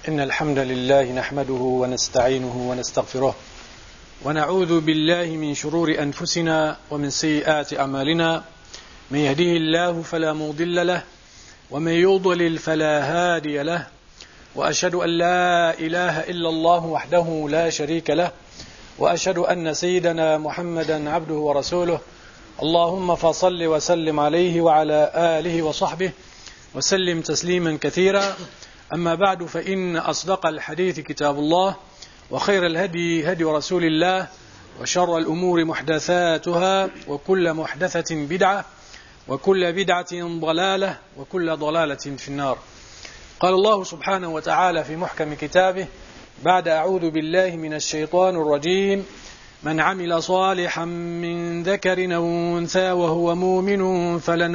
إن الحمد لله نحمده ونستعينه ونستغفره ونعوذ بالله من شرور أنفسنا ومن سيئات أعمالنا. من يهده الله فلا مضل له ومن يضلل فلا هادي له، وأشهد أن لا إله إلا الله وحده لا شريك له، وأشهد أن سيدنا محمدا عبده ورسوله. اللهم فصل وسلم عليه وعلى آله وصحبه وسلم تسليما كثيرا. أما بعد، فإن أصدق الحديث كتاب الله، وخير الهدي هدي رسول الله، وشر الأمور محدثاتها، وكل محدثة بدعة، وكل بدعة ضلالة، وكل ضلالة في النار. قال الله سبحانه وتعالى في محكم كتابه بعد أعوذ بالله من الشيطان الرجيم: من عمل صالحا من ذكر أو أنثى وهو مؤمن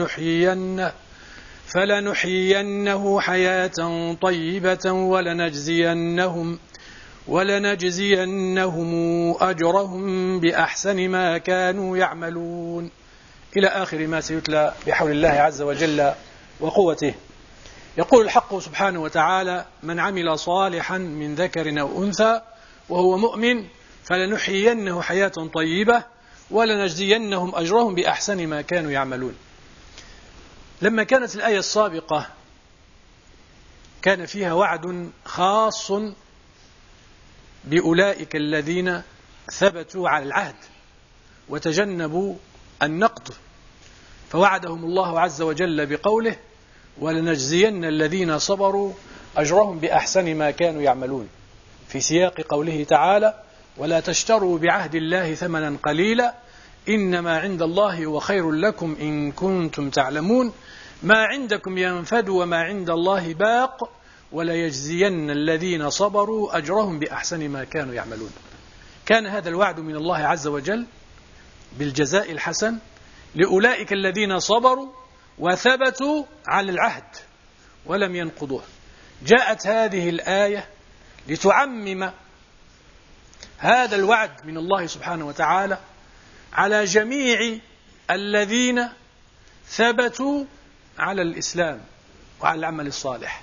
فلنحيينه حياة طيبة ولنجزينهم أجرهم بأحسن ما كانوا يعملون، إلى آخر ما سيتلى بحول الله عز وجل وقوته. يقول الحق سبحانه وتعالى: من عمل صالحا من ذكر أو أنثى وهو مؤمن فلنحيينه حياة طيبة ولنجزينهم أجرهم بأحسن ما كانوا يعملون. لما كانت الآية السابقة كان فيها وعد خاص بأولئك الذين ثبتوا على العهد وتجنبوا النقض، فوعدهم الله عز وجل بقوله: ولنجزين الذين صبروا أجرهم بأحسن ما كانوا يعملون، في سياق قوله تعالى: ولا تشتروا بعهد الله ثمنا قليلا إنما عند الله هو خير لكم إن كنتم تعلمون، ما عندكم ينفد وما عند الله باق ولا يجزين الذين صبروا أجرهم بأحسن ما كانوا يعملون. كان هذا الوعد من الله عز وجل بالجزاء الحسن لأولئك الذين صبروا وثبتوا على العهد ولم ينقضوه. جاءت هذه الآية لتعمم هذا الوعد من الله سبحانه وتعالى على جميع الذين ثبتوا على الإسلام وعلى العمل الصالح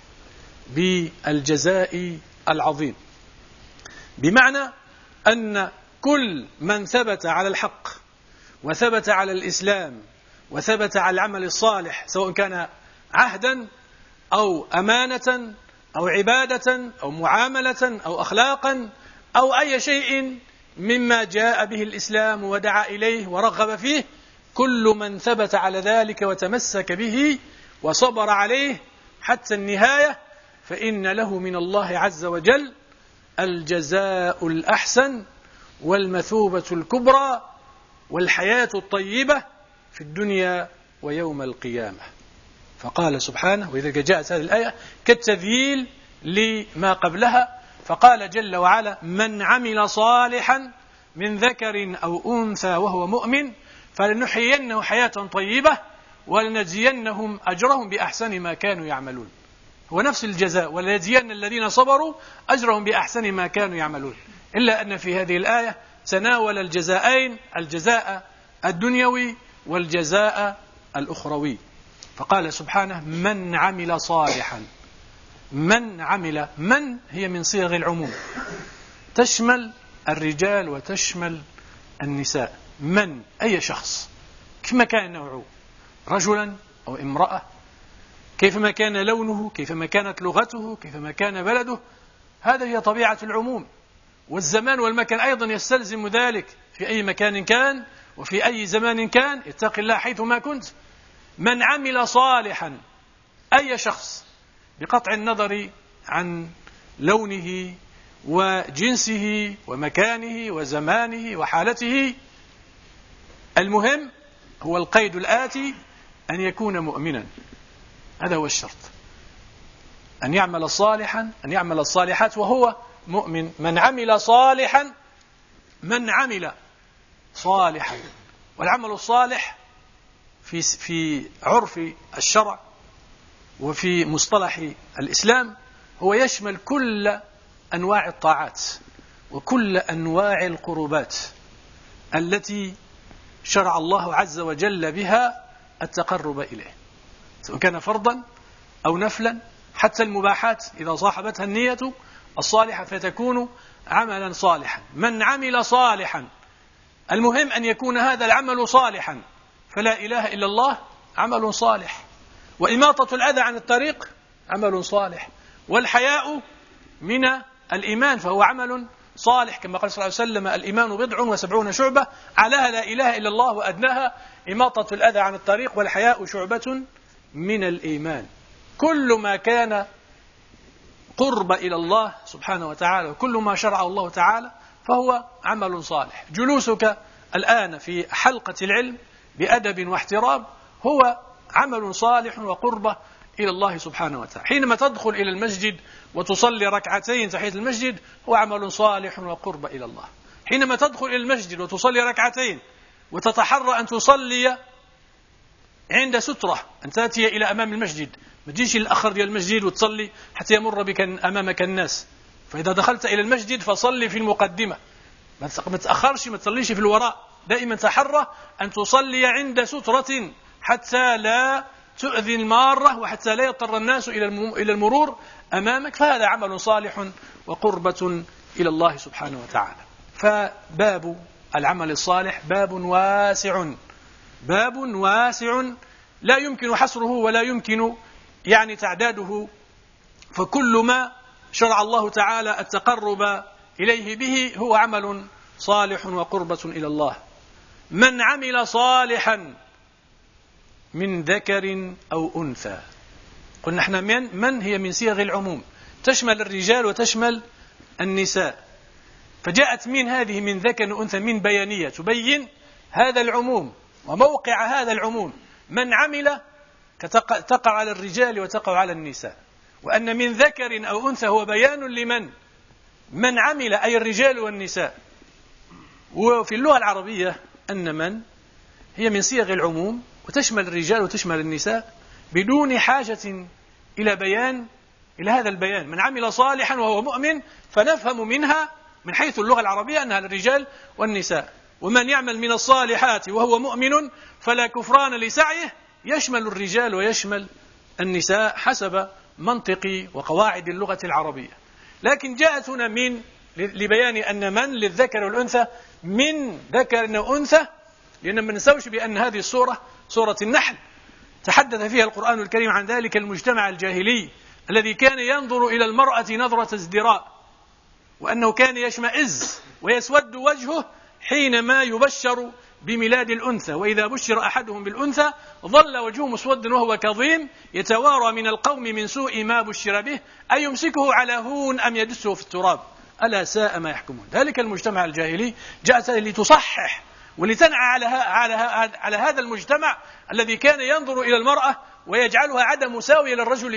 بالجزاء العظيم، بمعنى أن كل من ثبت على الحق وثبت على الإسلام وثبت على العمل الصالح، سواء كان عهدا أو أمانة أو عبادة أو معاملة أو أخلاقا أو أي شيء مما جاء به الإسلام ودعا إليه ورغب فيه، كل من ثبت على ذلك وتمسك به وصبر عليه حتى النهاية فإن له من الله عز وجل الجزاء الأحسن والمثوبة الكبرى والحياة الطيبة في الدنيا ويوم القيامة. فقال سبحانه، وإذا جاءت هذه الآية كالتذييل لما قبلها، فقال جل وعلا: من عمل صالحا من ذكر أو أنثى وهو مؤمن فلنحيينه حياة طيبة ولنجزينهم أجرهم بأحسن ما كانوا يعملون. هو نفس الجزاء: ولنجزين الذين صبروا أجرهم بأحسن ما كانوا يعملون، إلا أن في هذه الآية تناول الجزاءين: الجزاء الدنيوي والجزاء الأخروي. فقال سبحانه: من عمل صالحا. من هي من صيغ العموم، تشمل الرجال وتشمل النساء. من أي شخص كيفما كان نوعه، رجلا أو امرأة، كيفما كان لونه، كيفما كانت لغته، كيفما كان بلده، هذا هي طبيعة العموم. والزمان والمكان أيضا يستلزم ذلك، في أي مكان كان وفي أي زمان كان، اتق الله حيثما كنت. من عمل صالحا، أي شخص بقطع النظر عن لونه وجنسه ومكانه وزمانه وحالته، المهم هو القيد الآتي: أن يكون مؤمنا. هذا هو الشرط، أن يعمل صالحا، أن يعمل الصالحات وهو مؤمن. من عمل صالحا. والعمل الصالح في عرف الشرع وفي مصطلح الإسلام هو يشمل كل أنواع الطاعات وكل أنواع القربات التي شرع الله عز وجل بها التقرب إليه، سواء كان فرضا أو نفلا حتى المباحات إذا صاحبتها النية الصالحة فتكون عملا صالحا. من عمل صالحا، المهم أن يكون هذا العمل صالحا، فلا إله إلا الله عمل صالح، وإماطة الأذى عن الطريق عمل صالح، والحياء من الإيمان فهو عمل صالح، كما قال صلى الله عليه وسلم: الإيمان 70 شعبة، أعلاها لا إله إلا الله وأدناها إماطة الأذى عن الطريق، والحياء شعبة من الإيمان. كل ما كان قرب إلى الله سبحانه وتعالى وكل ما شرعه الله تعالى فهو عمل صالح. جلوسك الآن في حلقة العلم بأدب واحترام هو عمل صالح وقربة إلى الله سبحانه وتعالى. حينما تدخل إلى المسجد وتصلي ركعتين تحية المسجد هو عمل صالح وقربة إلى الله. حينما تدخل إلى المسجد وتصلي ركعتين وتتحرى أن تصلي عند سترة، أن تأتي إلى أمام المسجد، ما تجيش الأخر ديال المسجد وتصلي حتى يمر بك أمامك الناس. فإذا دخلت إلى المسجد فصلي في المقدمة، ما تأخرش، ما تصليش في الوراء، دائما تحرى أن تصلي عند سترة حتى لا تؤذي المارة وحتى لا يضطر الناس إلى المرور أمامك، فهذا عمل صالح وقربة إلى الله سبحانه وتعالى. فباب العمل الصالح باب واسع لا يمكن حصره ولا يمكن تعداده، فكل ما شرع الله تعالى التقرب إليه به هو عمل صالح وقربة إلى الله. من عمل صالحا من ذكر أو أنثى، قلنا احنا من هي من صيغ العموم، تشمل الرجال وتشمل النساء، فجاءت من هذه من ذكر وأنثى من بيانية تبين هذا العموم وموقع هذا العموم. من عمل تقع على الرجال وتقع على النساء، وأن من ذكر أو أنثى هو بيان لمن من عمل، أي الرجال والنساء. وفي اللغة العربية أن من هي من صيغ العموم وتشمل الرجال وتشمل النساء بدون حاجة إلى بيان، إلى هذا البيان. من عمل صالحا وهو مؤمن، فنفهم منها من حيث اللغة العربية أنها الرجال والنساء. ومن يعمل من الصالحات وهو مؤمن فلا كفران لسعيه، يشمل الرجال ويشمل النساء حسب منطق وقواعد اللغة العربية. لكن جاءت هنا من لبيان أن من للذكر والأنثى، من ذكر وأنثى، لأن ما ننسوش بأن هذه السورة سورة النحل تحدث فيها القرآن الكريم عن ذلك المجتمع الجاهلي الذي كان ينظر إلى المرأة نظرة ازدراء، وأنه كان يشمئز ويسود وجهه حينما يبشر بميلاد الأنثى، وإذا بشر أحدهم بالأنثى ظل وجهه مسودا وهو كظيم يتوارى من القوم من سوء ما بشر به، أي يمسكه على هون أم يدسه في التراب، ألا ساء ما يحكمون. ذلك المجتمع الجاهلي جاءت لتصحح ولتنعى على هذا المجتمع الذي كان ينظر إلى المرأة ويجعلها عدم مساوية للرجل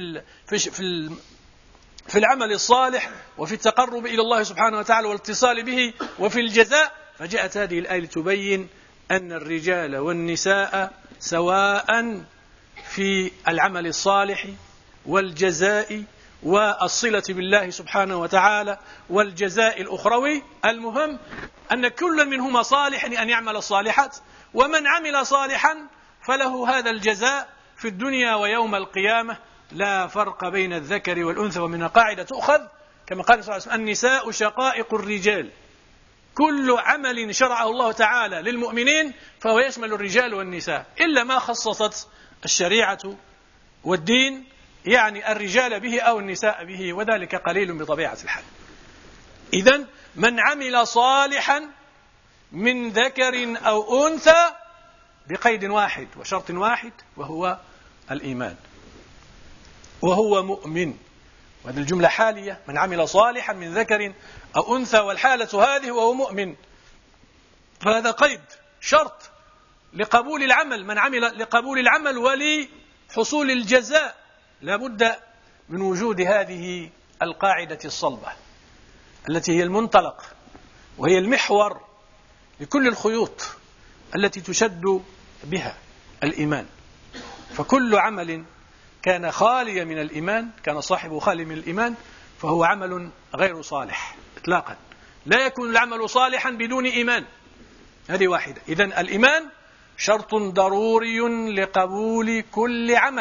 في العمل الصالح وفي التقرب إلى الله سبحانه وتعالى والاتصال به وفي الجزاء. فجاءت هذه الآية تبين أن الرجال والنساء سواء في العمل الصالح والجزاء والصلة بالله سبحانه وتعالى والجزاء الأخروي. المهم أن كل منهما صالح أن يعمل الصالحات، ومن عمل صالحا فله هذا الجزاء في الدنيا ويوم القيامة، لا فرق بين الذكر والأنثى. ومن قاعدة تؤخذ كما قال صلى الله عليه وسلم: النساء شقائق الرجال. كل عمل شرعه الله تعالى للمؤمنين فهو يشمل الرجال والنساء، إلا ما خصصت الشريعة والدين الرجال به أو النساء به، وذلك قليل بطبيعة الحال. إذن من عمل صالحا من ذكر أو أنثى بقيد واحد وشرط واحد وهو الإيمان، وهو مؤمن. وهذه الجملة حالية: من عمل صالحا من ذكر أو أنثى، والحالة هذه وهو مؤمن. فهذا قيد شرط لقبول العمل، من عمل لقبول العمل ولحصول الجزاء لا بد من وجود هذه القاعدة الصلبة التي هي المنطلق وهي المحور لكل الخيوط التي تشد بها الإيمان. فكل عمل كان خاليا من الإيمان، كان صاحبه خالي من الإيمان، فهو عمل غير صالح إطلاقا. لا يكون العمل صالحا بدون إيمان، هذه واحدة. إذن الإيمان شرط ضروري لقبول كل عمل،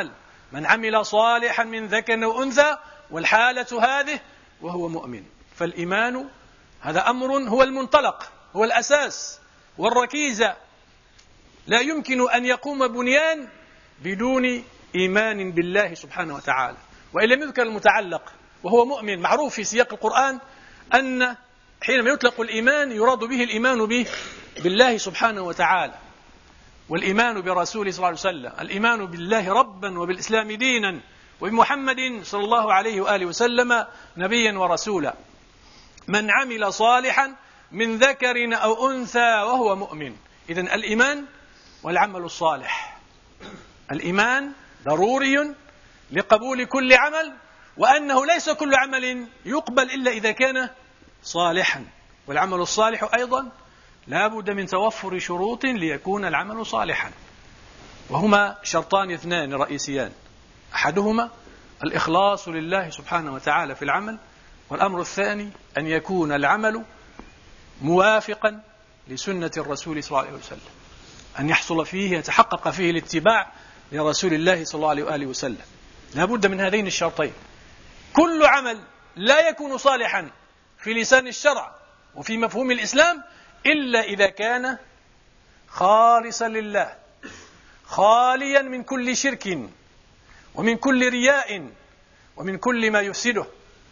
من عمل صالحا من ذكر أو أنثى، والحالة هذه وهو مؤمن. فالإيمان هذا أمر هو المنطلق، هو الأساس والركيزة. لا يمكن أن يقوم بنيان بدون إيمان بالله سبحانه وتعالى. وإن لم يذكر المتعلق وهو مؤمن، معروف في سياق القرآن أن حينما يطلق الإيمان يراد به الإيمان بالله سبحانه وتعالى، والإيمان برسوله صلى الله عليه وسلم، الإيمان بالله ربا وبالإسلام دينا وبمحمد صلى الله عليه وآله وسلم نبيا ورسولا. من عمل صالحا من ذكر أو أنثى وهو مؤمن. إذن الإيمان والعمل الصالح، الإيمان ضروري لقبول كل عمل، وأنه ليس كل عمل يقبل إلا إذا كان صالحا. والعمل الصالح أيضا لا بد من توفر شروط ليكون العمل صالحا، وهما شرطان اثنان رئيسيان: أحدهما الإخلاص لله سبحانه وتعالى في العمل، والأمر الثاني أن يكون العمل موافقا لسنة الرسول صلى الله عليه وسلم، أن يحصل فيه يتحقق فيه الاتباع لرسول الله صلى الله عليه وآله وسلم. لا بد من هذين الشرطين. كل عمل لا يكون صالحا في لسان الشرع وفي مفهوم الإسلام إلا إذا كان خالصا لله، خاليا من كل شرك ومن كل رياء ومن كل ما يفسده.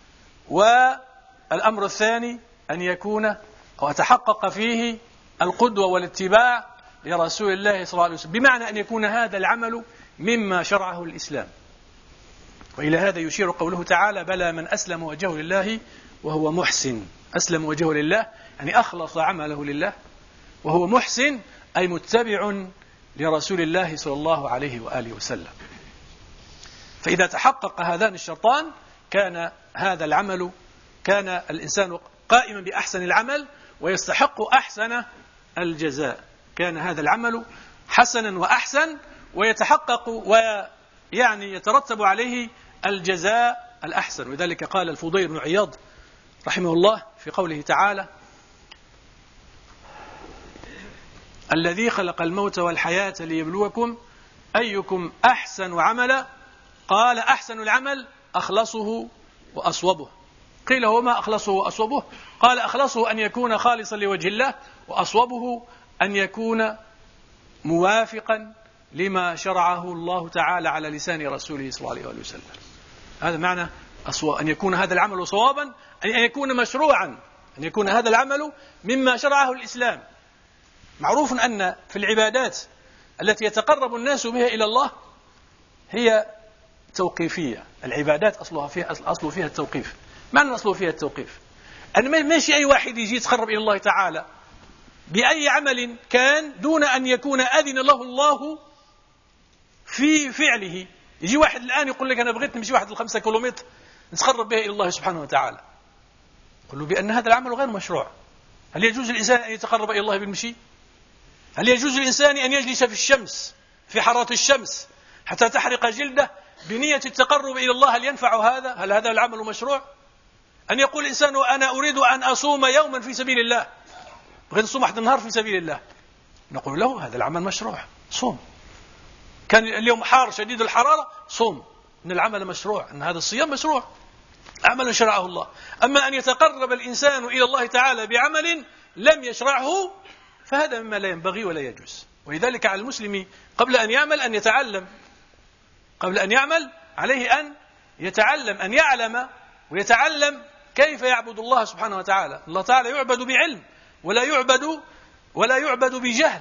والأمر الثاني أن يكون وتحقق فيه القدوة والاتباع لرسول الله صلى الله عليه وسلم، بمعنى أن يكون هذا العمل مما شرعه الإسلام. وإلى هذا يشير قوله تعالى: بلى من أسلم وجهه لله وهو محسن. أسلم وجهه لله يعني أخلص عمله لله، وهو محسن أي متبع لرسول الله صلى الله عليه وآله وسلم. فإذا تحقق هذان الشرطان كان هذا العمل، كان الإنسان قائما بأحسن العمل ويستحق أحسن الجزاء. كان هذا العمل حسنا وأحسن ويتحقق ويعني يترتب عليه الجزاء الأحسن. وذلك قال الفضيل بن عياض رحمه الله في قوله تعالى: الذي خلق الموت والحياة ليبلوكم أيكم أحسن عملا. قال: أحسن العمل أخلصه وأصوبه. قيل: وما أخلصه وأصوبه؟ قال: أخلصه أن يكون خالصا لوجه الله، وأصوبه أن يكون موافقا لما شرعه الله تعالى على لسان رسوله صلى الله عليه وسلم. هذا معنى أن يكون هذا العمل صوابا، أن يكون مشروعا، أن يكون هذا العمل مما شرعه الإسلام. معروف أن في العبادات التي يتقرب الناس بها إلى الله هي توقيفية. العبادات أصل فيها التوقيف. معنى أصل فيها التوقيف أن ماشي أي واحد يجي يتقرب إلى الله تعالى بأي عمل كان دون أن يكون أذن له الله في فعله. يجي واحد الآن يقول لك: أنا بغيت نمشي 5 كيلومتر نتقرب بها إلى الله سبحانه وتعالى. قل له بأن هذا العمل غير مشروع. هل يجوز الإنسان أن يتقرب إلى الله بالمشي؟ هل يجوز الإنسان أن يجلس في الشمس في حرارة الشمس حتى تحرق جلده بنية التقرب إلى الله؟ هل ينفع هذا؟ هل هذا العمل مشروع؟ أن يقول الإنسان: أنا أريد أن أصوم يوما في سبيل الله، بغيت أصوم 1 نهار في سبيل الله، نقول له: هذا العمل مشروع، صوم. كان اليوم حار شديد الحرارة، صوم. إن العمل مشروع، أن هذا الصيام مشروع، عمل شرعه الله. أما أن يتقرب الإنسان إلى الله تعالى بعمل لم يشرعه فهذا مما لا ينبغي ولا يجوز. ولذلك على المسلم قبل أن يعمل أن يتعلم، قبل أن يعمل عليه أن يتعلم، أن يعلم ويتعلم كيف يعبد الله سبحانه وتعالى. الله تعالى يعبد بعلم ولا يعبد بجهل.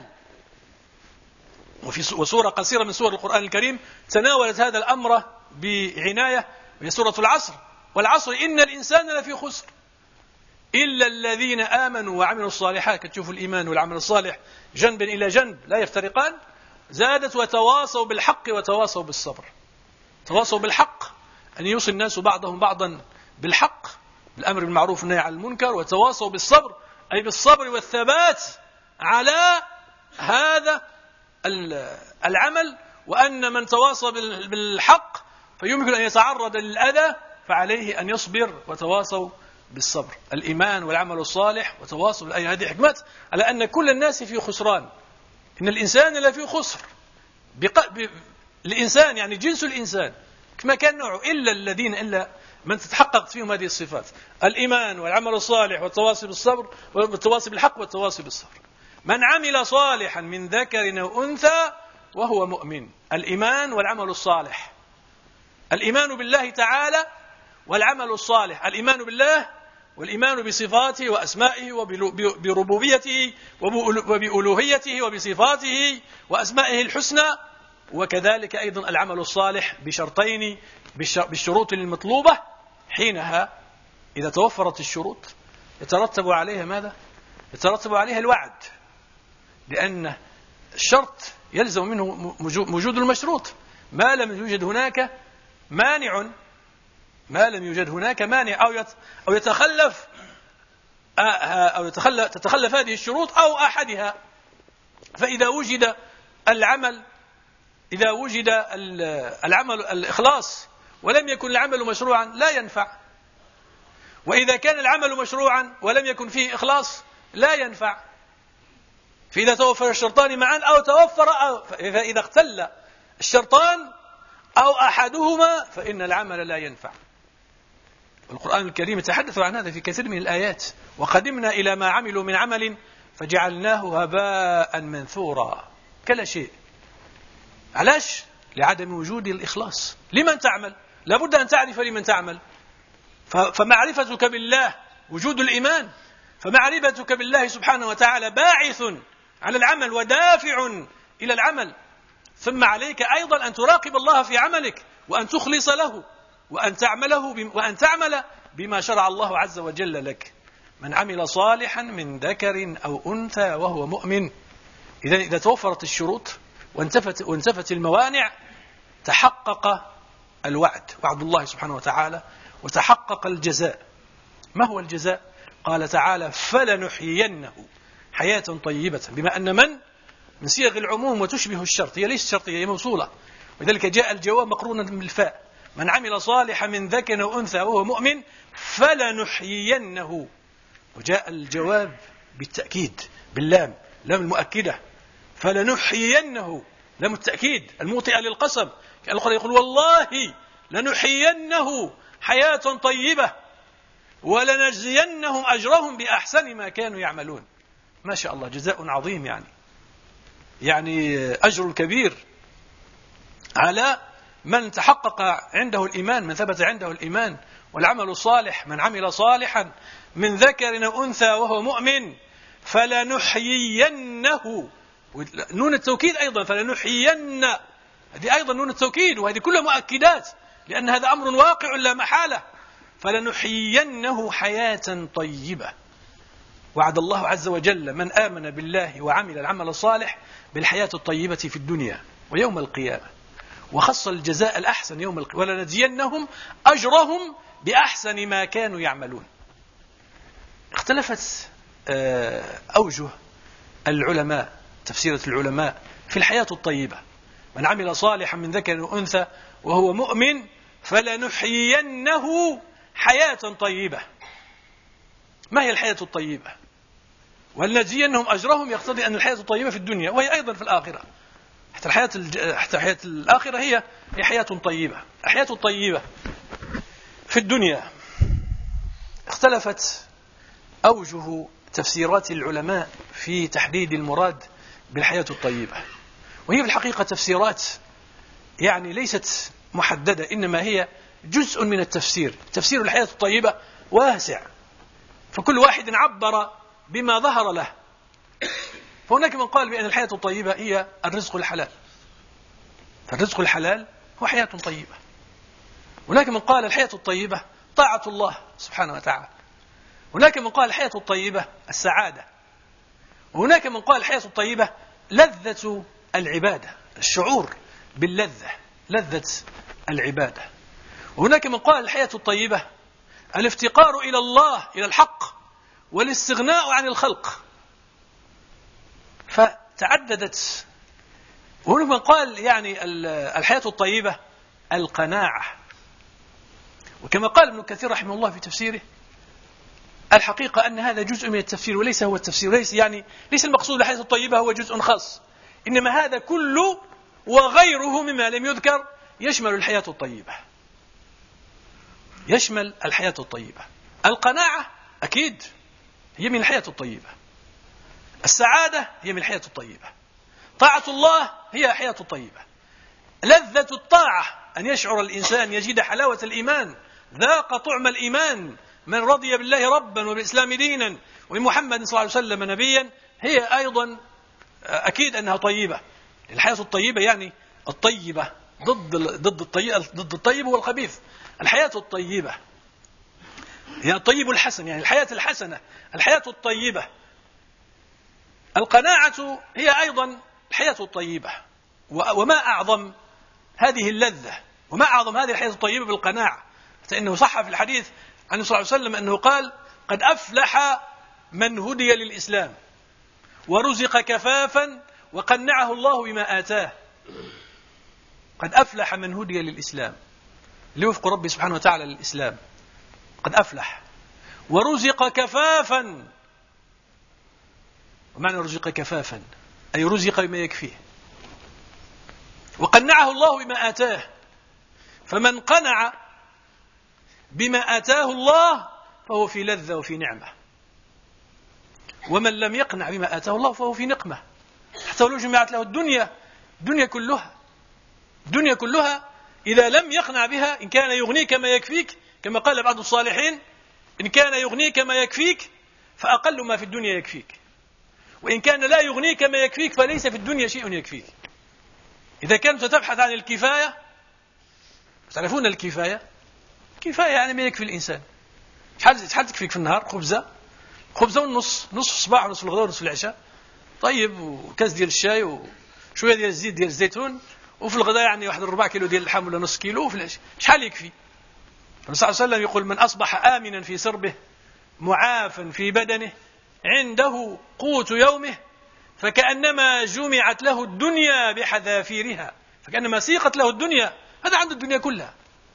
وسورة قصيرة من سور القرآن الكريم تناولت هذا الأمر بعناية، وهي سورة العصر: والعصر إن الإنسان لفي خسر إلا الذين آمنوا وعملوا الصالحات. تشوفوا الإيمان والعمل الصالح جنبا إلى جنب لا يفترقان. زادت: وتواصوا بالحق وتواصوا بالصبر. تواصوا بالحق أن يوصي الناس بعضهم بعضا بالحق، بالأمر بالمعروف والنهي عن المنكر. وتواصوا بالصبر أي بالصبر والثبات على هذا العمل، وأن من تواصى بالحق فيمكن أن يتعرض للأذى فعليه أن يصبر. وتواصوا بالصبر، الإيمان والعمل الصالح وتواصوا بالآية. هذه حكمت على أن كل الناس في خسران، إن الإنسان لفي خسر الإنسان يعني جنس الإنسان كما كان نوعه، إلا من تتحقق فيهم هذه الصفات: الإيمان والعمل الصالح والتواصي بالصبر والتواصي بالحق والتواصي بالصبر. من عمل صالحا من ذكر أو أنثى وهو مؤمن. الإيمان والعمل الصالح، الإيمان بالله تعالى والعمل الصالح. الإيمان بالله والإيمان بصفاته وأسمائه وبربوبيته وبألوهيته وبصفاته وأسمائه الحسنى، وكذلك أيضا العمل الصالح بشرطين، بالشروط المطلوبة. حينها إذا توفرت الشروط يترتب عليها ماذا؟ يترتب عليها الوعد، لأن الشرط يلزم منه وجود المشروط. ما لم يوجد هناك مانع، أو تتخلف هذه الشروط أو أحدها. فإذا وجد العمل الإخلاص ولم يكن العمل مشروعا لا ينفع، وإذا كان العمل مشروعا ولم يكن فيه إخلاص لا ينفع. فإذا توفر الشرطان معا فإذا اختل الشرطان أو أحدهما فإن العمل لا ينفع. القرآن الكريم يتحدث عن هذا في كثير من الآيات: وقدمنا إلى ما عملوا من عمل فجعلناه هباء منثورا. كلا شيء. علاش؟ لعدم وجود الإخلاص. لمن تعمل؟ لابد أن تعرف لمن تعمل. فمعرفتك بالله وجود الإيمان، فمعرفتك بالله سبحانه وتعالى باعث على العمل ودافع إلى العمل. ثم عليك أيضا أن تراقب الله في عملك، وأن تخلص له، وأن تعمل بما شرع الله عز وجل لك. من عمل صالحا من ذكر أو أنثى وهو مؤمن. إذا توفرت الشروط وانتفت الموانع تحقق الوعد، وعد الله سبحانه وتعالى، وتحقق الجزاء. ما هو الجزاء؟ قال تعالى: فلنحيينه حياة طيبة، بما أن من صيغ العموم وتشبه الشرط، هي ليست شرطية، هي موصولة، ولذلك جاء الجواب مقرونا بالفاء. من عمل صالحا من ذكر أو أنثى وهو مؤمن فلنحيينه، وجاء الجواب بالتأكيد باللام، لام المؤكدة، فلنحيينه، لام التأكيد الموطئة للقسم. كان القرآن يقول: والله لنحيينه حياة طيبة ولنجزينهم أجرهم بأحسن ما كانوا يعملون. ما شاء الله، جزاء عظيم، يعني أجر كبير على من تحقق عنده الإيمان، من ثبت عنده الإيمان والعمل الصالح. من عمل صالحا من ذكر أو أنثى وهو مؤمن فلنحيينه، نون التوكيد أيضا، فلنحيين، هذه أيضا نون التوكيد، وهذه كلها مؤكدات، لأن هذا أمر واقع لا محالة. فلنحيينه حياة طيبة. وعد الله عز وجل من آمن بالله وعمل العمل الصالح بالحياة الطيبة في الدنيا ويوم القيامة، وخص الجزاء الأحسن يوم القيامة: ولنجزينهم أجرهم بأحسن ما كانوا يعملون. اختلفت أوجه العلماء، تفسيرة العلماء في الحياة الطيبة. من عمل صالحا من ذكر وأنثى وهو مؤمن فلنحيينه حياة طيبة. ما هي الحياة الطيبة؟ ولنجزينهم أجرهم يقتضي أن الحياة الطيبة في الدنيا، وهي أيضا في الآخرة. حتى الحياة الآخرة هي حياة طيبة. الحياة الطيبة في الدنيا اختلفت أوجه تفسيرات العلماء في تحديد المراد بالحياة الطيبة، وهي في الحقيقة تفسيرات ليست محددة، إنما هي جزء من التفسير. تفسير الحياة الطيبة واسع، فكل واحد عبر بما ظهر له. فهناك من قال بأن الحياة الطيبة هي الرزق الحلال، فالرزق الحلال هو حياة طيبة. هناك من قال الحياة الطيبة طاعة الله سبحانه وتعالى. هناك من قال الحياة الطيبة السعادة. وهناك من قال الحياة الطيبة لذة العبادة، الشعور باللذة، لذة العبادة. وهناك من قال الحياة الطيبة الافتقار إلى الله، إلى الحق، والاستغناء عن الخلق. فتعددت. وهناك من قال الحياة الطيبة القناعة. وكما قال ابن كثير رحمه الله في تفسيره: الحقيقة أن هذا جزء من التفسير وليس هو التفسير، ليس المقصود الحياة الطيبة هو جزء خاص، إنما هذا كله وغيره مما لم يذكر يشمل الحياة الطيبة. يشمل الحياة الطيبة. القناعة أكيد هي من الحياة الطيبة. السعادة هي من الحياة الطيبة. طاعة الله هي الحياة الطيبة. لذة الطاعة أن يشعر الإنسان يجد حلاوة الإيمان، ذاق طعم الإيمان من رضي بالله ربا وبالإسلام دينا وبمحمد صلى الله عليه وسلم نبيا، هي أيضا أكيد أنها طيبة. الحياة الطيبة يعني الطيبة ضد الطيب والخبيث. الحياة الطيبة هي الطيب الحسن، يعني الحياة الحسنة، الحياة الطيبة. القناعة هي أيضا الحياة الطيبة. وما أعظم هذه اللذة وما أعظم هذه الحياة الطيبة بالقناعة، فإنه صح في الحديث عن صلى الله عليه وسلم أنه قال: قد أفلح من هدي للإسلام ورزق كفافا وقنعه الله بما آتاه. قد أفلح من هدي للإسلام، ليوفق ربي سبحانه وتعالى للإسلام. قد أفلح ورزق كفافا. ومعنى رزق كفافا أي رزق بما يكفيه، وقنعه الله بما آتاه. فمن قنع بما آتاه الله فهو في لذة وفي نعمة، ومن لم يقنع بما آتاه الله فهو في نقمة. حتى ولو جمعت له الدنيا كلها إذا لم يقنع بها، إن كان يغنيك ما يكفيك كما قال بعض الصالحين: إن كان يغنيك ما يكفيك فأقل ما في الدنيا يكفيك، وإن كان لا يغنيك ما يكفيك فليس في الدنيا شيء يكفيك. إذا كنت تبحث عن الكفاية، تعرفون الكفاية يعني ما يكفي الإنسان. شحال تكفيك في النهار؟ خبزة ونص، نص في الصباح ونص في الغداء ونص في العشاء، طيب، وكاس ديال الشاي وشوية ديال الزيت ديال الزيتون، وفي الغداء يعني 1 كيلو ديال اللحم ولا نص كيلو، وفي العشاء شحال يكفي؟ النبي صلى الله عليه وسلم يقول: من أصبح آمنا في سربه معافا في بدنه عنده قوت يومه فكأنما جمعت له الدنيا بحذافيرها، فكأنما سيقت له الدنيا. هذا عنده الدنيا كلها.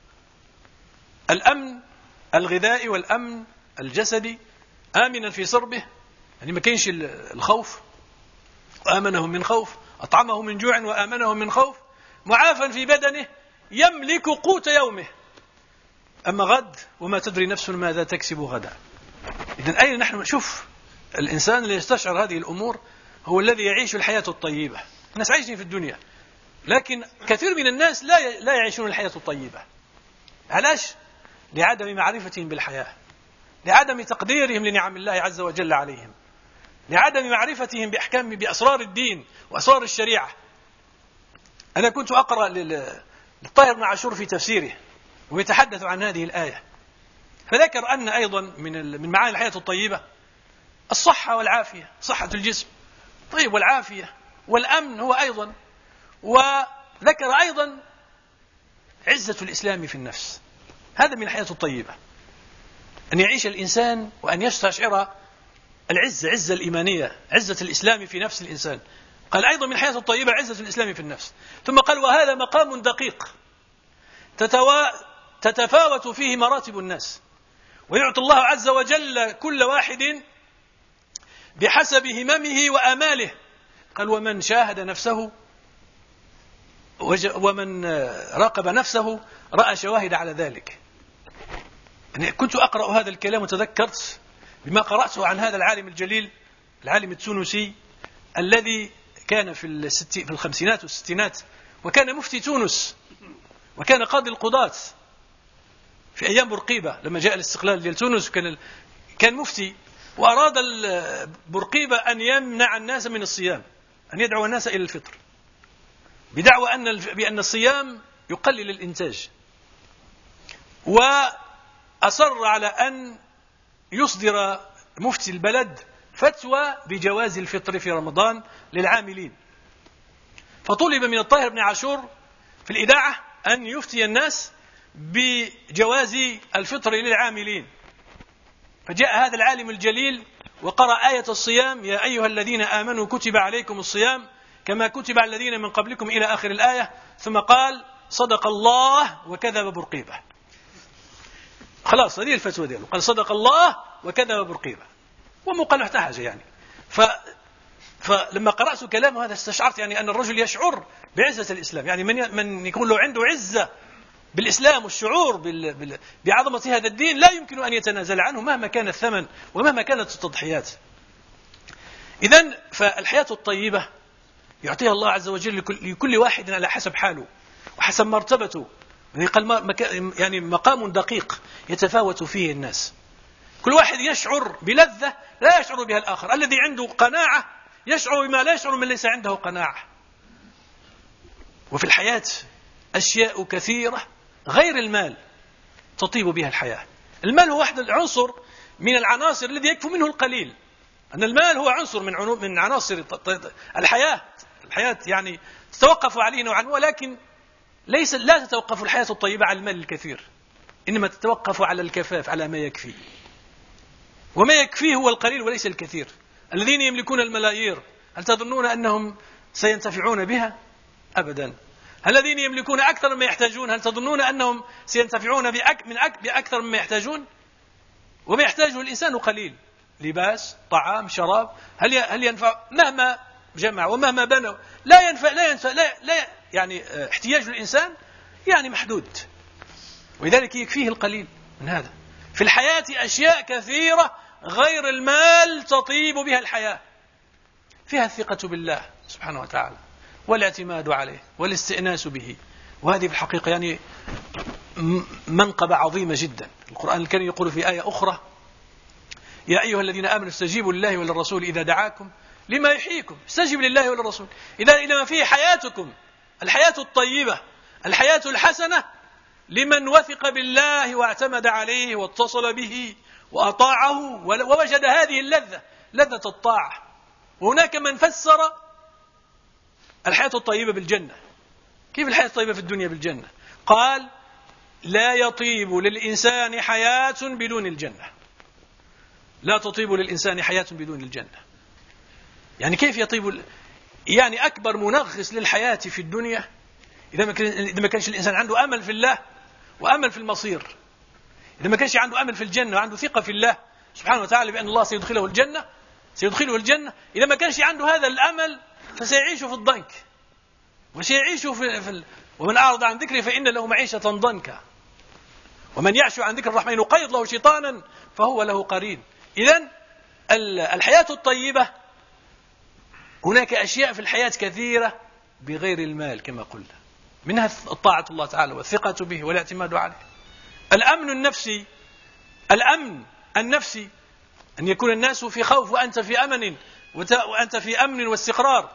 الأمن الغذائي والأمن الجسدي، آمنا في سربه يعني ما كاينش الخوف، وآمنهم من خوف، أطعمهم من جوع وآمنهم من خوف. معافا في بدنه يملك قوت يومه. أما غد وما تدري نفس ماذا تكسب غدا. إذن أين نحن؟ شوف، الإنسان اللي يستشعر هذه الأمور هو الذي يعيش الحياة الطيبة. الناس عايشين في الدنيا، لكن كثير من الناس لا يعيشون الحياة الطيبة. علاش؟ لعدم معرفتهم بالحياة، لعدم تقديرهم لنعم الله عز وجل عليهم، لعدم معرفتهم بأسرار الدين وأسرار الشريعة. أنا كنت أقرأ للطاهر بن عاشور في تفسيره ويتحدث عن هذه الآية، فذكر أن أيضا من معاني الحياة الطيبة الصحة والعافية، صحة الجسم طيب والعافية والأمن هو أيضا. وذكر أيضا عزة الإسلام في النفس. هذا من الحياة الطيبة، أن يعيش الإنسان وأن يستشعر عزة الإيمانية، عزة الإسلام في نفس الإنسان. قال أيضا من الحياة الطيبة عزة الإسلام في النفس. ثم قال: وهذا مقام دقيق تتفاوت فيه مراتب الناس، ويعطي الله عز وجل كل واحد بحسب هممه وآماله. قال: ومن شاهد نفسه ومن راقب نفسه رأى شواهد على ذلك. يعني كنت أقرأ هذا الكلام وتذكرت بما قرأته عن هذا العالم الجليل، العالم التونسي الذي كان في الخمسينات والستينات، وكان مفتي تونس، وكان قاضي القضاة في أيام بورقيبة لما جاء الاستقلال ديال تونس. كان مفتي، وأراد بورقيبة أن يمنع الناس من الصيام، أن يدعو الناس إلى الفطر، بدعوى بأن الصيام يقلل الإنتاج. وأصر على أن يصدر مفتي البلد فتوى بجواز الفطر في رمضان للعاملين. فطلب من الطاهر بن عاشور في الإذاعة أن يفتي الناس بجواز الفطر للعاملين. فجاء هذا العالم الجليل وقرأ آية الصيام: يا أيها الذين آمنوا كتب عليكم الصيام كما كتب على الذين من قبلكم إلى آخر الآية. ثم قال: صدق الله وكذب بورقيبة. خلاص، هذه الفتوى دياله، قال: صدق الله وكذب بورقيبة، ومو قال له حتى حاجة يعني. فلما قرأت كلامه هذا استشعرت يعني أن الرجل يشعر بعزة الإسلام، يعني من يكون له عنده عزة بالإسلام والشعور بعظمة هذا الدين لا يمكن أن يتنازل عنه مهما كان الثمن ومهما كانت التضحيات. إذن فالحياة الطيبة يعطيها الله عز وجل لكل واحد على حسب حاله وحسب مرتبته، يعني مقام دقيق يتفاوت فيه الناس. كل واحد يشعر بلذة لا يشعر بها الآخر. الذي عنده قناعة يشعر بما لا يشعر من ليس عنده قناعة. وفي الحياة أشياء كثيرة غير المال تطيب بها الحياة. المال هو واحد العنصر من العناصر الذي يكفي منه القليل. أن المال هو عنصر من عناصر الحياة. الحياة يعني تتوقف عليه نوعا، ولكن لا تتوقف الحياة الطيبة على المال الكثير، إنما تتوقف على الكفاف، على ما يكفي. وما يكفيه هو القليل وليس الكثير. الذين يملكون الملايير هل تظنون أنهم سينتفعون بها؟ أبدا. الذين يملكون أكثر مما يحتاجون هل تظنون أنهم سينتفعون بأكثر مما يحتاجون؟ وما يحتاجه الإنسان قليل: لباس، طعام، شراب. هل ينفع مهما جمع ومهما بنوا؟ لا ينفع يعني احتياج الإنسان يعني محدود، ولذلك يكفيه القليل من هذا. في الحياة أشياء كثيرة غير المال تطيب بها الحياة، فيها الثقة بالله سبحانه وتعالى والاعتماد عليه والاستئناس به. وهذه في الحقيقة يعني منقبة عظيمة جدا. القرآن الكريم يقول في آية أخرى: يا أيها الذين آمنوا استجيبوا لله وللرسول إذا دعاكم لما يحييكم. استجب لله وللرسول إذا ما فيه حياتكم، الحياة الطيبة، الحياة الحسنة، لمن وثق بالله واعتمد عليه واتصل به وأطاعه ووجد هذه اللذة، لذة الطاعة. وهناك من فسر الحياة الطيبة بالجنة. كيف الحياة الطيبة في الدنيا بالجنة؟ قال: لا يطيب للإنسان حياة بدون الجنة. لا تطيب للإنسان حياة بدون الجنة. يعني كيف يطيب؟ يعني أكبر منغص للحياة في الدنيا إذا ما كانش الإنسان عنده أمل في الله وأمل في المصير، إذا ما كانش عنده أمل في الجنة وعنده ثقة في الله سبحانه وتعالى بأن الله سيدخله الجنة، إذا ما كانش عنده هذا الأمل فسيعيش في الضنك وسيعيش ومن أعرض عن ذكري فإن له معيشة ضنكا ومن يعش عن ذكر الرحمن نقيض له شيطانا فهو له قرين. إذن الحياة الطيبة هناك أشياء في الحياة كثيرة بغير المال كما قلنا، منها الطاعة الله تعالى والثقة به والاعتماد عليه. الأمن النفسي أن يكون الناس في خوف وأنت في أمن وأنت في أمن واستقرار.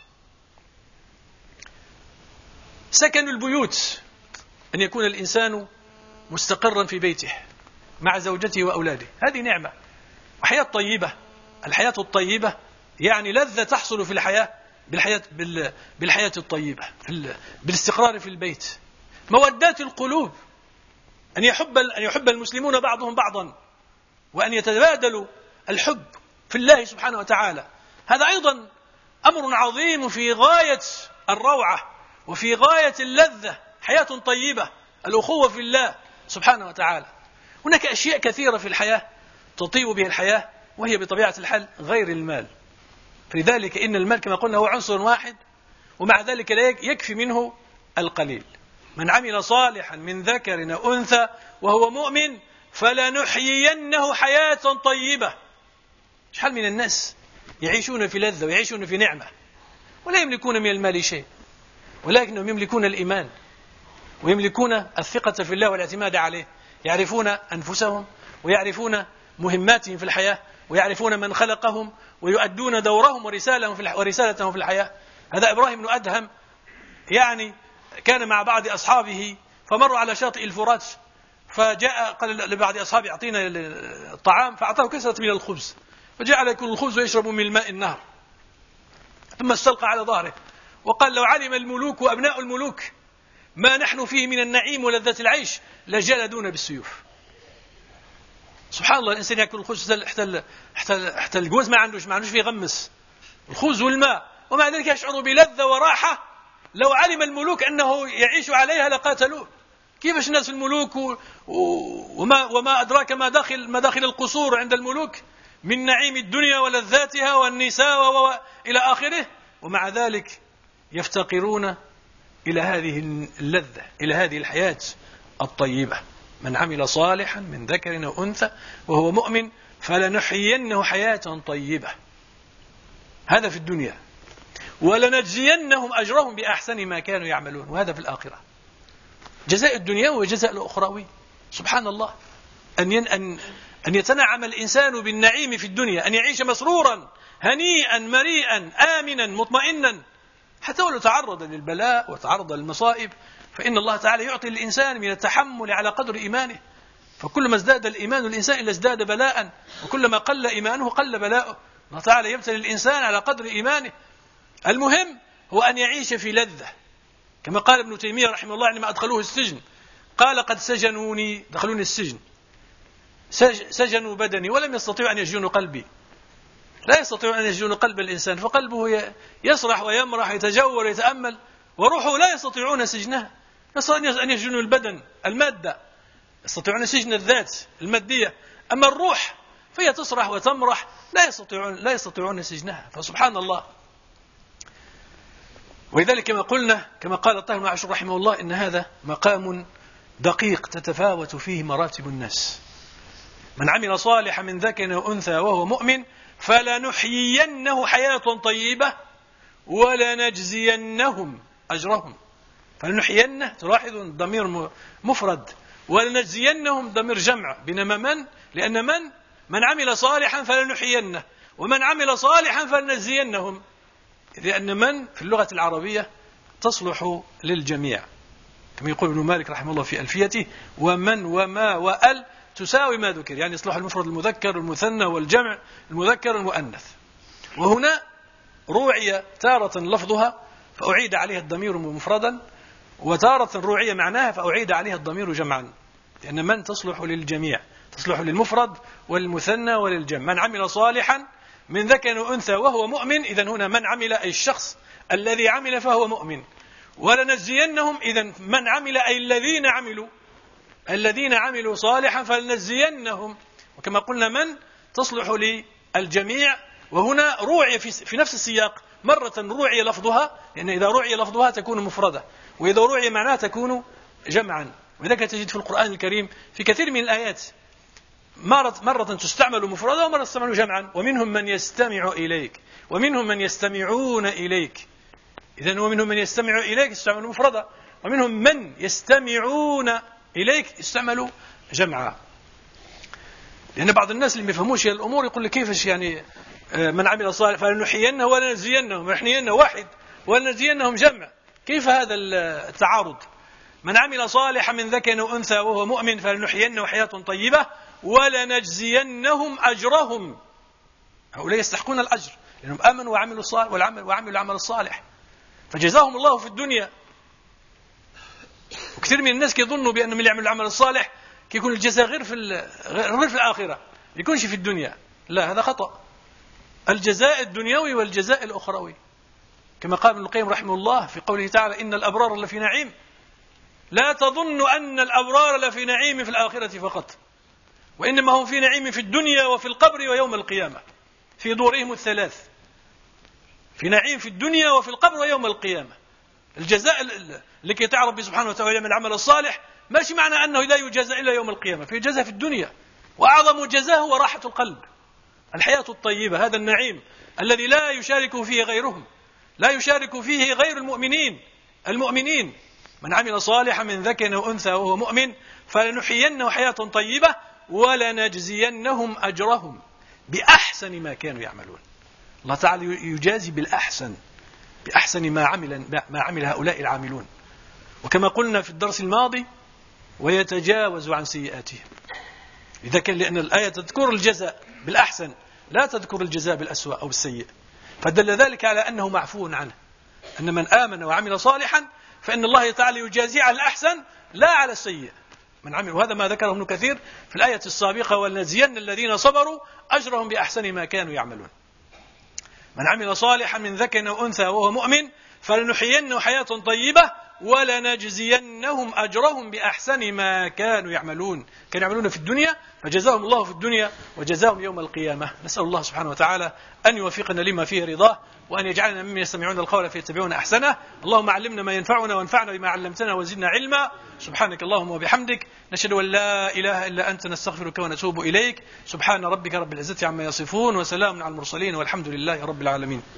سكن البيوت، أن يكون الإنسان مستقرا في بيته مع زوجته وأولاده، هذه نعمة وحياة طيبة. الحياة الطيبة يعني لذة تحصل في الحياة بالحياة الطيبة، بالاستقرار في البيت. مودات القلوب، أن يحب المسلمون بعضهم بعضا وأن يتبادلوا الحب في الله سبحانه وتعالى. هذا أيضا أمر عظيم في غاية الروعة وفي غاية اللذة. حياة طيبة، الأخوة في الله سبحانه وتعالى. هناك أشياء كثيرة في الحياة تطيب بها الحياة وهي بطبيعة الحال غير المال. فلذلك إن المال كما قلنا هو عنصر واحد، ومع ذلك لا يكفي منه القليل. من عمل صالحا من ذكر أو أنثى وهو مؤمن فلنحيينه حياة طيبة. شحال من الناس يعيشون في لذة ويعيشون في نعمة ولا يملكون من المال شيء، ولكنهم يملكون الإيمان ويملكون الثقة في الله والاعتماد عليه. يعرفون أنفسهم ويعرفون مهماتهم في الحياة ويعرفون من خلقهم ويؤدون دورهم ورسالتهم في الحياة. هذا إبراهيم بن أدهم يعني كان مع بعض أصحابه فمروا على شاطئ الفرات، فجاء قال لبعض أصحابه أعطينا الطعام، فأعطاه كسرة من الخبز، فجعل يأكل الخبز ويشرب من ماء النهر، ثم استلقى على ظهره وقال: لو علم الملوك وأبناء الملوك ما نحن فيه من النعيم ولذة العيش لجلدونا بالسيوف. سبحان الله، الإنسان يأكل الخبز حتى الجوز ما عندوش فيه غمس الخبز والماء، ومع ذلك يشعر بلذة وراحة. لو علم الملوك أنه يعيش عليها لقاتلوه. كيفاش الناس الملوك وما أدراك ما داخل القصور عند الملوك من نعيم الدنيا ولذاتها والنساء إلى آخره، ومع ذلك يفتقرون إلى هذه اللذة، إلى هذه الحياة الطيبة. من عمل صالحا من ذكر أو أنثى وهو مؤمن فلنحيينه حياة طيبة، هذا في الدنيا، ولنجزينهم أجرهم بأحسن ما كانوا يعملون، وهذا في الآخرة. جزاء الدنيا وجزاء الأخروي. سبحان الله، أن يتنعم الإنسان بالنعيم في الدنيا، أن يعيش مسرورا هنيئا مريئا آمنا مطمئنا، حتى ولو تعرض للبلاء وتعرض للمصائب، فإن الله تعالى يعطي الإنسان من التحمل على قدر إيمانه. فكلما ازداد الإيمان الإنسان إلا ازداد بلاء، وكلما قل إيمانه قل بلاؤه. الله تعالى يبتلي الإنسان على قدر إيمانه. المهم هو أن يعيش في لذة، كما قال ابن تيمية رحمه الله عندما أدخلوه السجن، قال قد سجنوني، دخلوني السجن، سجنوا بدني ولم يستطيعوا أن يسجنوا قلبي. لا يستطيعون أن يسجنوا قلب الإنسان، فقلبه يسرح ويمرح يتجول ويتأمل، وروحه لا يستطيعون سجنها. يستطيعون أن يسجنوا البدن المادة، يستطيعون سجن الذات المادية، أما الروح فهي تسرح وتمرح، لا يستطيعون سجنها. فسبحان الله. ولذلك كما قلنا، كما قال الطاهر بن عاشور رحمه الله، إن هذا مقام دقيق تتفاوت فيه مراتب الناس. من عمل صالحا من ذكر أو أنثى وهو مؤمن فلنحيينه حياة طيبة ولنجزينهم أجرهم. فلنحيينه تلاحظ ضمير مفرد، ولنجزينهم ضمير جمع، بينما لأن من عمل صالحا فلنحيينه، ومن عمل صالحا فلنجزينهم، لأن من في اللغة العربية تصلح للجميع، كما يقول ابن مالك رحمه الله في ألفيته: ومن وما وأل تساوي ما ذكر، يعني يصلح المفرد المذكر والمثنى والجمع المذكر والمؤنث. وهنا روعي تارة لفظها فأعيد عليها الضمير مفردا، وتارة روعي معناها فأعيد عليها الضمير جمعا، لأن من تصلح للجميع، تصلح للمفرد والمثنى وللجمع. من عمل صالحا من ذكر وأنثى وهو مؤمن، إذن هنا من عمل أي الشخص الذي عمل فهو مؤمن. ولنجزينهم، إذن من عمل أي الذين عملوا صالحا فلنجزينهم. وكما قلنا من تصلح للجميع، وهنا روعي في نفس السياق، مرة روعي لفظها، لأن إذا روعي لفظها تكون مفردة، وإذا روعي معناها تكون جمعا. وذلك تجد في القرآن الكريم في كثير من الآيات مرة تستعمل مفردة ومرة تستعمل جمعا. ومنهم من يستمع إليك ومنهم من يستمعون إليك، إذن ومنهم من يستمع إليك يستعمل مفردة، ومنهم من يستمعون إليك يستعمل جمعا. لأن بعض الناس اللي ما يفهموش الأمور يقول لك كيفش يعني من عمل صالح فلنحيينه ولنجزينهم، نحيينه واحد ولنجزينهم جمع، كيف هذا التعارض؟ من عمل صالحا من ذكر وأنثى وهو مؤمن فلنحيينه حياة طيبة ولنجزينهم أجرهم. هؤلاء يستحقون الأجر لأنهم آمنوا وعملوا الصالح وعملوا العمل الصالح، فجزاهم الله في الدنيا. وكثير من الناس يظنوا بأنهم اللي يعملوا العمل الصالح يكون الجزاء غير في الآخرة، يكونش في الدنيا. لا، هذا خطأ. الجزاء الدنيوي والجزاء الأخروي، كما قال ابن القيم رحمه الله في قوله تعالى: إن الأبرار لفي نعيم. لا تظن أن الأبرار لفي نعيم في الآخرة فقط، وإنما هم في نعيم في الدنيا وفي القبر ويوم القيامة، في دورهم الثلاث، في نعيم في الدنيا وفي القبر ويوم القيامة. الجزاء لكي تعرف به سبحانه وتعالى من العمل الصالح ماشي معنى أنه لا يجازى إلا يوم القيامة، في جزاء في الدنيا، وأعظم جزاء هو راحة القلب، الحياة الطيبة، هذا النعيم الذي لا يشارك فيه غيرهم، لا يشارك فيه غير المؤمنين. من عمل صالحا من ذكر وأنثى وهو مؤمن فلنحيينه حياة طيبة ولنجزينهم أجرهم بأحسن ما كانوا يعملون. الله تعالى يجازي بأحسن ما عمل هؤلاء العاملون. وكما قلنا في الدرس الماضي: ويتجاوز عن سيئاتهم. إذا كان لأن الآية تذكر الجزاء بالأحسن لا تذكر الجزاء بالأسوأ أو بالسيء، فدل ذلك على أنه معفو عنه، أن من آمن وعمل صالحا فإن الله تعالى يجازي على الأحسن لا على السيء من عمل. وهذا ما ذكره ابن كثير في الآية السابقة: ولنجزين الذين صبروا أجرهم بأحسن ما كانوا يعملون. من عمل صالحا من ذكر أو أنثى وهو مؤمن فلنحيينه حياة طيبة ولنجزينهم أجرهم بأحسن ما كانوا يعملون. كانوا يعملون في الدنيا فجزاهم الله في الدنيا وجزاهم يوم القيامة. نسأل الله سبحانه وتعالى أن يوفقنا لما فيه رضاه، وأن يجعلنا ممن يستمعون القول فيتبعون أحسنه. اللهم علمنا ما ينفعنا وانفعنا بما علمتنا وزدنا علما. سبحانك اللهم وبحمدك، نشهد أن لا إله إلا أنت، نستغفرك ونتوب إليك. سبحان ربك رب العزة عما يصفون، وسلام على المرسلين، والحمد لله رب العالمين.